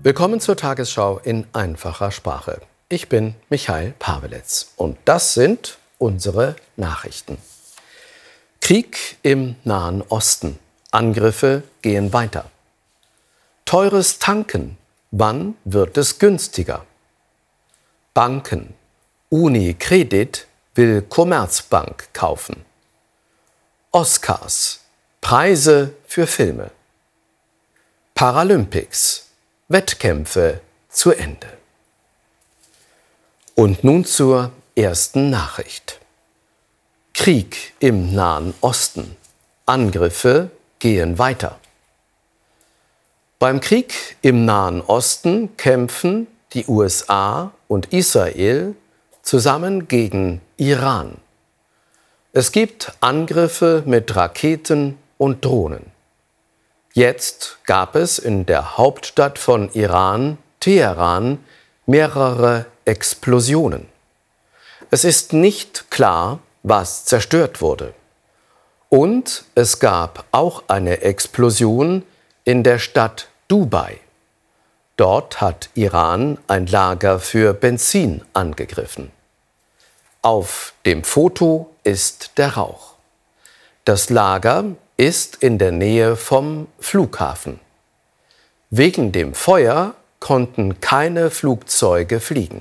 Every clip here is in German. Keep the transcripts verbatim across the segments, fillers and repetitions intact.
Willkommen zur Tagesschau in einfacher Sprache. Ich bin Michael Pavelec und das sind unsere Nachrichten. Krieg im Nahen Osten. Angriffe gehen weiter. Teures Tanken. Wann wird es günstiger? Banken. UniCredit will Commerzbank kaufen. Oscars. Preise für Filme. Paralympics. Wettkämpfe zu Ende. Und nun zur ersten Nachricht. Krieg im Nahen Osten. Angriffe gehen weiter. Beim Krieg im Nahen Osten kämpfen die U S A und Israel zusammen gegen Iran. Es gibt Angriffe mit Raketen und Drohnen. Jetzt gab es in der Hauptstadt von Iran, Teheran, mehrere Explosionen. Es ist nicht klar, was zerstört wurde. Und es gab auch eine Explosion in der Stadt Dubai. Dort hat Iran ein Lager für Benzin angegriffen. Auf dem Foto ist der Rauch. Das Lager ist in der Nähe vom Flughafen. Wegen dem Feuer konnten keine Flugzeuge fliegen.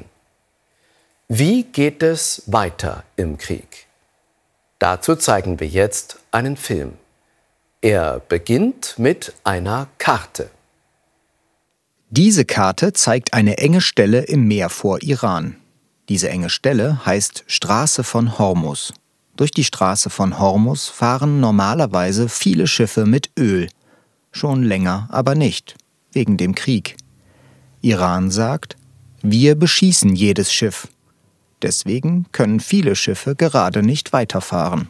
Wie geht es weiter im Krieg? Dazu zeigen wir jetzt einen Film. Er beginnt mit einer Karte. Diese Karte zeigt eine enge Stelle im Meer vor Iran. Diese enge Stelle heißt Straße von Hormus. Durch die Straße von Hormus fahren normalerweise viele Schiffe mit Öl. Schon länger aber nicht, wegen dem Krieg. Iran sagt, wir beschießen jedes Schiff. Deswegen können viele Schiffe gerade nicht weiterfahren.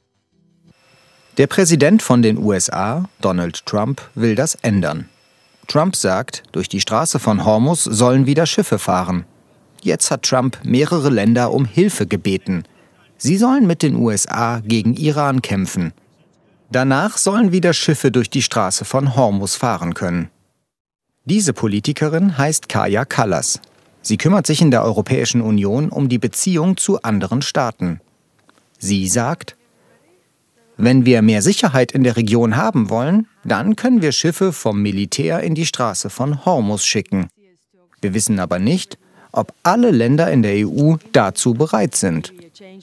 Der Präsident von den U S A, Donald Trump, will das ändern. Trump sagt, durch die Straße von Hormus sollen wieder Schiffe fahren. Jetzt hat Trump mehrere Länder um Hilfe gebeten. Sie sollen mit den U S A gegen Iran kämpfen. Danach sollen wieder Schiffe durch die Straße von Hormus fahren können. Diese Politikerin heißt Kaja Kallas. Sie kümmert sich in der Europäischen Union um die Beziehung zu anderen Staaten. Sie sagt, wenn wir mehr Sicherheit in der Region haben wollen, dann können wir Schiffe vom Militär in die Straße von Hormus schicken. Wir wissen aber nicht, ob alle Länder in der E U dazu bereit sind.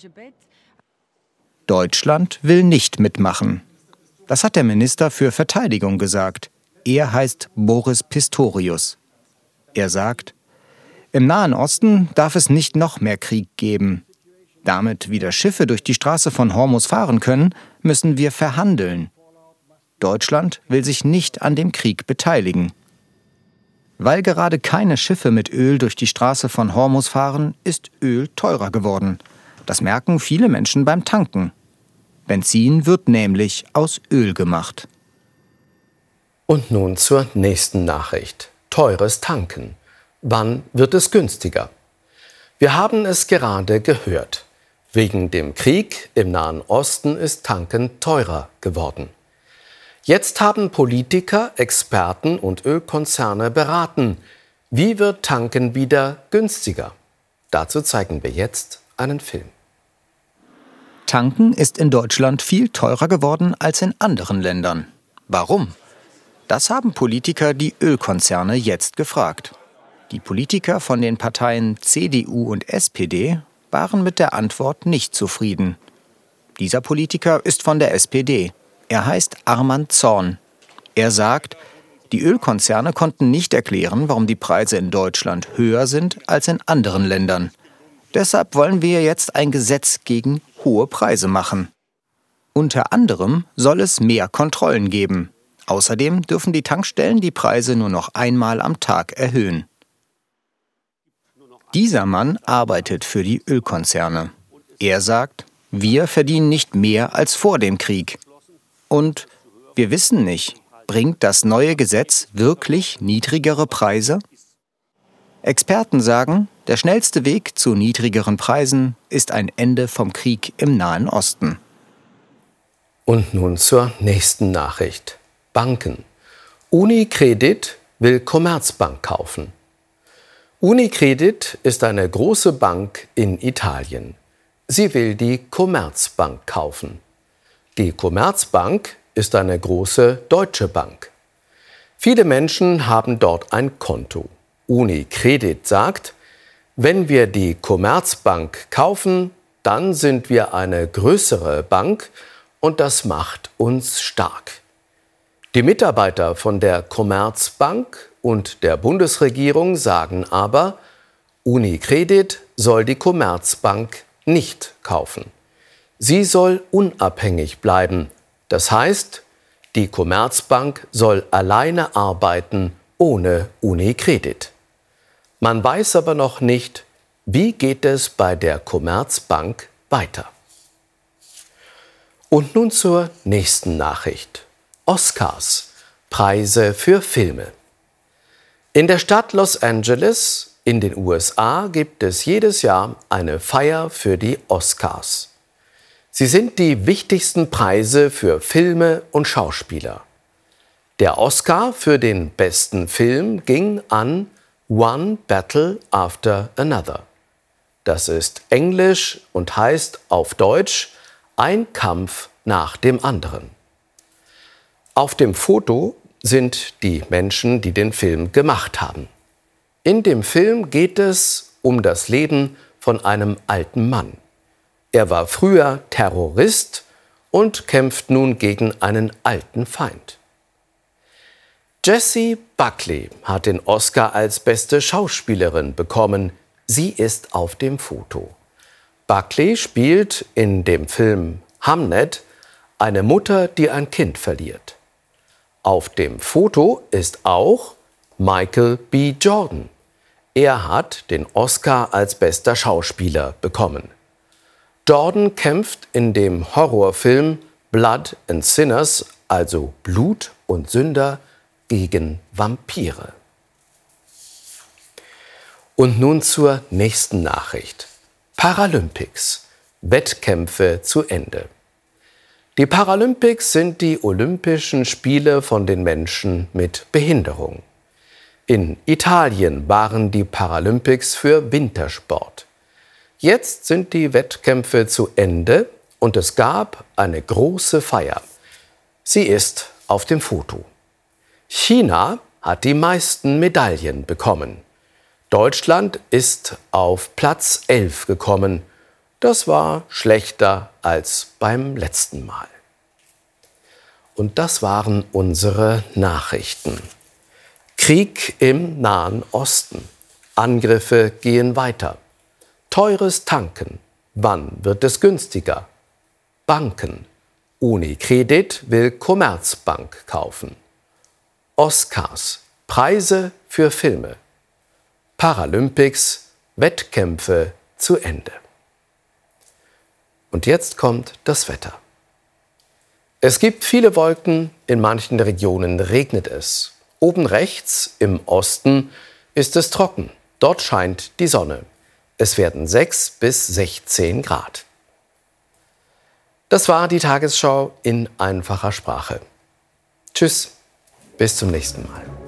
Deutschland will nicht mitmachen. Das hat der Minister für Verteidigung gesagt. Er heißt Boris Pistorius. Er sagt, im Nahen Osten darf es nicht noch mehr Krieg geben. Damit wieder Schiffe durch die Straße von Hormus fahren können, müssen wir verhandeln. Deutschland will sich nicht an dem Krieg beteiligen. Weil gerade keine Schiffe mit Öl durch die Straße von Hormus fahren, ist Öl teurer geworden. Das merken viele Menschen beim Tanken. Benzin wird nämlich aus Öl gemacht. Und nun zur nächsten Nachricht. Teures Tanken. Wann wird es günstiger? Wir haben es gerade gehört. Wegen dem Krieg im Nahen Osten ist Tanken teurer geworden. Jetzt haben Politiker, Experten und Ölkonzerne beraten, wie wird Tanken wieder günstiger? Dazu zeigen wir jetzt einen Film. Tanken ist in Deutschland viel teurer geworden als in anderen Ländern. Warum? Das haben Politiker die Ölkonzerne jetzt gefragt. Die Politiker von den Parteien C D U und S P D waren mit der Antwort nicht zufrieden. Dieser Politiker ist von der S P D. Er heißt Arman Zorn. Er sagt, die Ölkonzerne konnten nicht erklären, warum die Preise in Deutschland höher sind als in anderen Ländern. Deshalb wollen wir jetzt ein Gesetz gegen hohe Preise machen. Unter anderem soll es mehr Kontrollen geben. Außerdem dürfen die Tankstellen die Preise nur noch einmal am Tag erhöhen. Dieser Mann arbeitet für die Ölkonzerne. Er sagt, wir verdienen nicht mehr als vor dem Krieg. Und wir wissen nicht, bringt das neue Gesetz wirklich niedrigere Preise? Experten sagen, der schnellste Weg zu niedrigeren Preisen ist ein Ende vom Krieg im Nahen Osten. Und nun zur nächsten Nachricht. Banken. UniCredit will Commerzbank kaufen. UniCredit ist eine große Bank in Italien. Sie will die Commerzbank kaufen. Die Commerzbank ist eine große deutsche Bank. Viele Menschen haben dort ein Konto. UniCredit sagt, wenn wir die Commerzbank kaufen, dann sind wir eine größere Bank und das macht uns stark. Die Mitarbeiter von der Commerzbank und der Bundesregierung sagen aber, UniCredit soll die Commerzbank nicht kaufen. Sie soll unabhängig bleiben. Das heißt, die Commerzbank soll alleine arbeiten, ohne UniCredit. Man weiß aber noch nicht, wie geht es bei der Commerzbank weiter. Und nun zur nächsten Nachricht. Oscars, Preise für Filme. In der Stadt Los Angeles in den U S A gibt es jedes Jahr eine Feier für die Oscars. Sie sind die wichtigsten Preise für Filme und Schauspieler. Der Oscar für den besten Film ging an One Battle After Another. Das ist Englisch und heißt auf Deutsch Ein Kampf nach dem anderen. Auf dem Foto sind die Menschen, die den Film gemacht haben. In dem Film geht es um das Leben von einem alten Mann. Er war früher Terrorist und kämpft nun gegen einen alten Feind. Jessie Buckley hat den Oscar als beste Schauspielerin bekommen. Sie ist auf dem Foto. Buckley spielt in dem Film Hamnet eine Mutter, die ein Kind verliert. Auf dem Foto ist auch Michael B. Jordan. Er hat den Oscar als bester Schauspieler bekommen. Jordan kämpft in dem Horrorfilm Blood and Sinners, also Blut und Sünder, gegen Vampire. Und nun zur nächsten Nachricht. Paralympics. Wettkämpfe zu Ende. Die Paralympics sind die Olympischen Spiele von den Menschen mit Behinderung. In Italien waren die Paralympics für Wintersport. Jetzt sind die Wettkämpfe zu Ende und es gab eine große Feier. Sie ist auf dem Foto. China hat die meisten Medaillen bekommen. Deutschland ist auf Platz elf gekommen. Das war schlechter als beim letzten Mal. Und das waren unsere Nachrichten. Krieg im Nahen Osten. Angriffe gehen weiter. Teures Tanken. Wann wird es günstiger? Banken. UniCredit will Commerzbank kaufen. Oscars. Preise für Filme. Paralympics. Wettkämpfe zu Ende. Und jetzt kommt das Wetter. Es gibt viele Wolken, in manchen Regionen regnet es. Oben rechts im Osten ist es trocken. Dort scheint die Sonne. Es werden sechs bis sechzehn Grad. Das war die Tagesschau in einfacher Sprache. Tschüss, bis zum nächsten Mal.